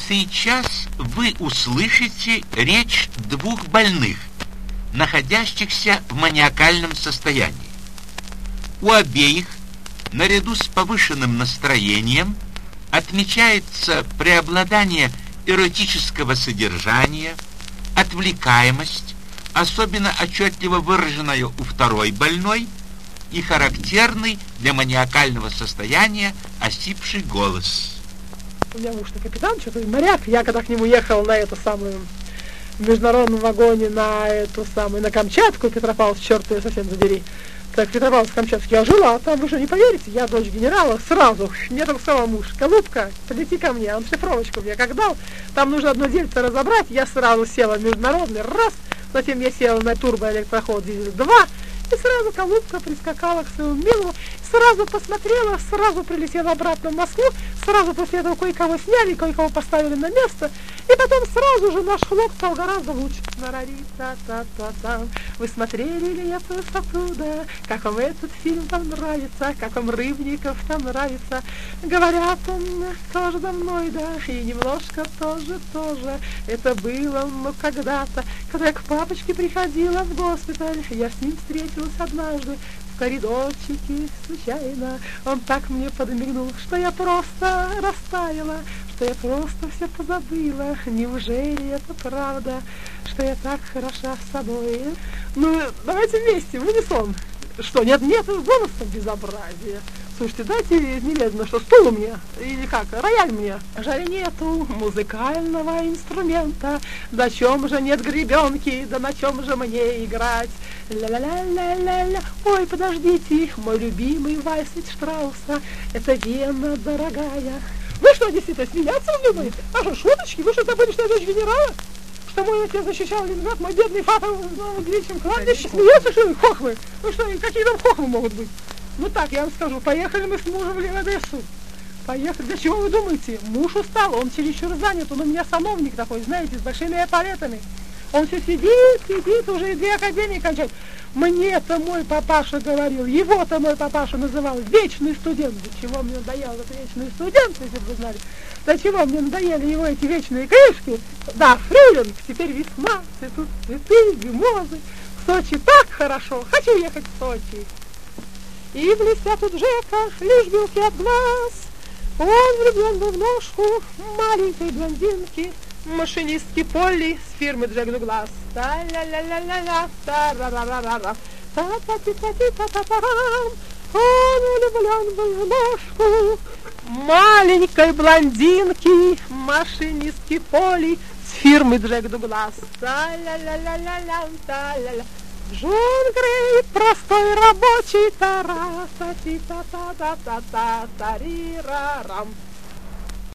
Сейчас вы услышите речь двух больных, находящихся в маниакальном состоянии. У обеих, наряду с повышенным настроением, отмечается преобладание эротического содержания, отвлекаемость, особенно отчетливо выраженная у второй больной, и характерный для маниакального состояния осипший голос. У меня муж-то капитан, что-то моряк. Я когда к нему ехал на эту самую в международном вагоне на Камчатку, Петропавловск, черт ее совсем задери. Так, Петропавловск-Камчатский, я жила, а там, вы же не поверите, я дочь генерала, сразу, мне только сказал муж: голубка, полети ко мне, он шифровочку мне как дал, там нужно одно дельце разобрать, я сразу села в международный, раз, затем я села на турбоэлектроход Дизель-2, и сразу голубка прискакала к своему милому, сразу посмотрела, сразу прилетела обратно в Москву, сразу после этого кое-кого сняли, кое-кого поставили на место, и потом сразу же наш хлоп стал гораздо лучше. Нарари-та-та-та-та. Вы смотрели ли это оттуда? Как вам этот фильм там нравится? Как вам Рыбников там нравится? Говорят, он тоже мной, да, и немножко тоже. Это было, когда-то, когда я к папочке приходила в госпиталь, я с ним встретилась однажды в коридорчике случайно. Он так мне подмигнул, что я просто растаяла, что я просто все позабыла. Неужели это правда, что я так хороша с собой? Ну, давайте вместе, в унисон. Что, нет бонуса безобразия? Слушайте, дайте немедленно, что стул у меня, или как, рояль мне. Жаль, нету музыкального инструмента, на чем же нет гребенки, да на чем же мне играть? Ля-ля-ля-ля-ля-ля. Ой, подождите, мой любимый вальс Штрауса, это Вена дорогая. Вы что, действительно смеяться вздумали? А что, шуточки? Вы что, забыли, что я дочь генерала? Что мой отец защищал Ленинград, мой бедный папа в девичьем кладбище? Смеются, что ли, хохмы? Ну что, какие там хохмы могут быть? Ну так, я вам скажу, поехали мы с мужем в Одессу. Поехали. Для чего вы думаете? Муж устал, он чересчур занят, он у меня сановник такой, знаете, с большими эполетами. Он все сидит, уже и 2 академии кончает. Мне-то мой папаша говорил, его-то мой папаша называл вечный студент. До чего мне надоел этот вечный студент, если бы вы знали. До чего мне надоели его эти вечные книжки. Да, фрилинг, теперь весна, цветут цветы, мимозы. В Сочи так хорошо, хочу ехать в Сочи. И блестят у Джека лишь белки от глаз. Он влюблен был в ножку маленькой блондинки, машинистки Полли с фирмы Джек Дуглас. Та-ля-ля-ля-ля-ля, та-ра-ра-ра-ра-ра, та-та-ти-та-ти-та-та-та-рам. Он влюблен был в ножку маленькой блондинки, машинистки Полли с фирмы Джек Дуглас. Та-ля-ля-ля-ля-ля, та-ля-ля. Джон Грей, простой рабочий, тара-та-ти-та-та-та-та-та-та-ри-ра-рам.